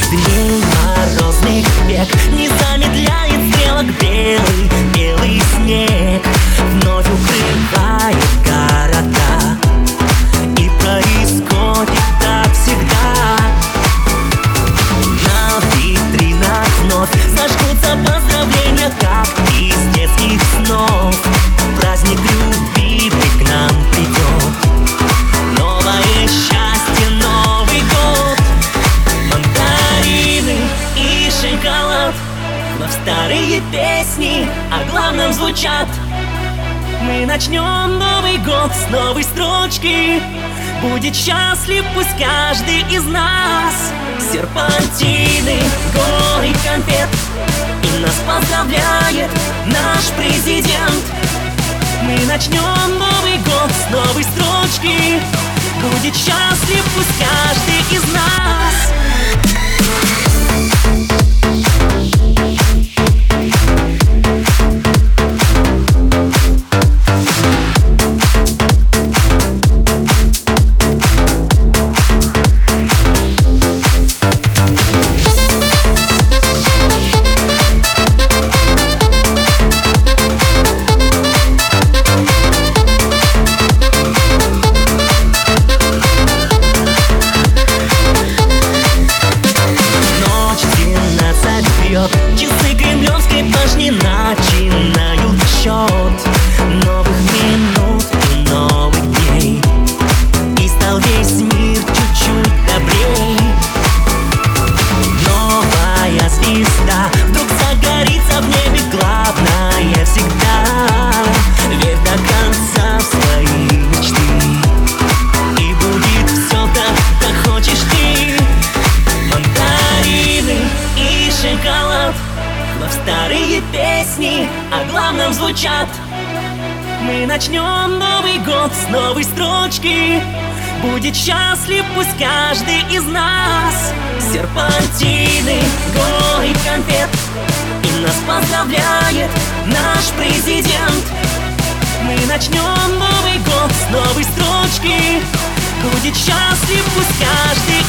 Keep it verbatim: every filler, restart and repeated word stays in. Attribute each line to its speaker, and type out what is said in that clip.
Speaker 1: дней морозных век не замедляет стрелок белый, белый снег вновь укрывает города. И происходит так всегда. На витринах вновь зажгутся поздравления, как из детских снов. Праздник любимый к нам придет. Новое счастье, Новый год. Мандарины и шоколад, вновь старые песни о главном звучат. Мы начнем Новый год с новой строчки. Будет счастлив пусть каждый из нас. Серпантины, горы конфет, и нас поздравляет наш президент. Мы начнем Новый год с новой строчки. Будет счастлив пусть каждый из нас. Часы Кремлевской башни начинают счет новых минут и новых дней. И стал весь мир чуть-чуть добрей. Новая звезда вдруг загорится в небе, главное всегда верь до конца в свои мечты. И будет все так, как хочешь ты. Мандарины и шоколад, вновь старые песни о главном звучат. Мы начнем Новый год с новой строчки. Будет счастлив пусть каждый из нас. Серпантины, горы конфет, и нас поздравляет наш президент. Мы начнем Новый год с новой строчки. Будет счастлив пусть каждый